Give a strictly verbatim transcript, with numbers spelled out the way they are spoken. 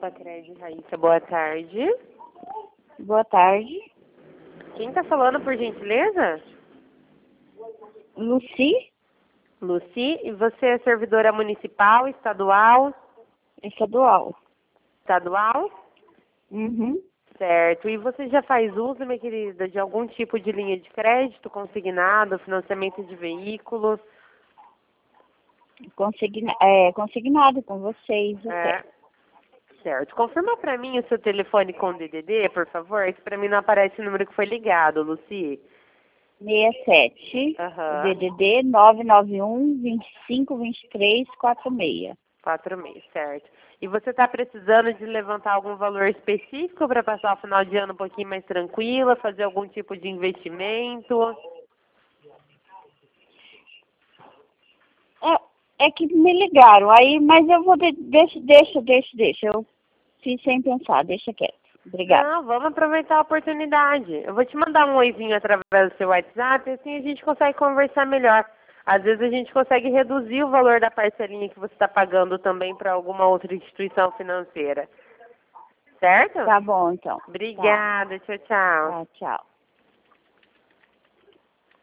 Facred, Raíssa, boa tarde. Boa tarde. Quem está falando, por gentileza? Luci, Luci, e você é servidora municipal, estadual? estadual. Estadual? Uhum. Certo. E você já faz uso, minha querida, de algum tipo de linha de crédito, consignado, financiamento de veículos? Consigna, é, consignado com vocês É. até. Certo. Confirma para mim o seu telefone com D D D, por favor, que para mim não aparece o número que foi ligado, Luci. sessenta e sete, Aham. D D D nove nove um, vinte e cinco, vinte e três, quarenta e seis. Quatro meses, certo. E você está precisando de levantar algum valor específico para passar o final de ano um pouquinho mais tranquila, fazer algum tipo de investimento? É, é que me ligaram aí, mas eu vou, de, deixa, deixa, deixa, deixa. Eu fiz sem pensar, deixa quieto. Obrigada. Não, vamos aproveitar a oportunidade. Eu vou te mandar um oizinho através do seu WhatsApp, assim a gente consegue conversar melhor. Às vezes a gente consegue reduzir o valor da parcelinha que você está pagando também para alguma outra instituição financeira. Certo? Tá bom, então. Obrigada, tchau, tchau. Tá, tchau.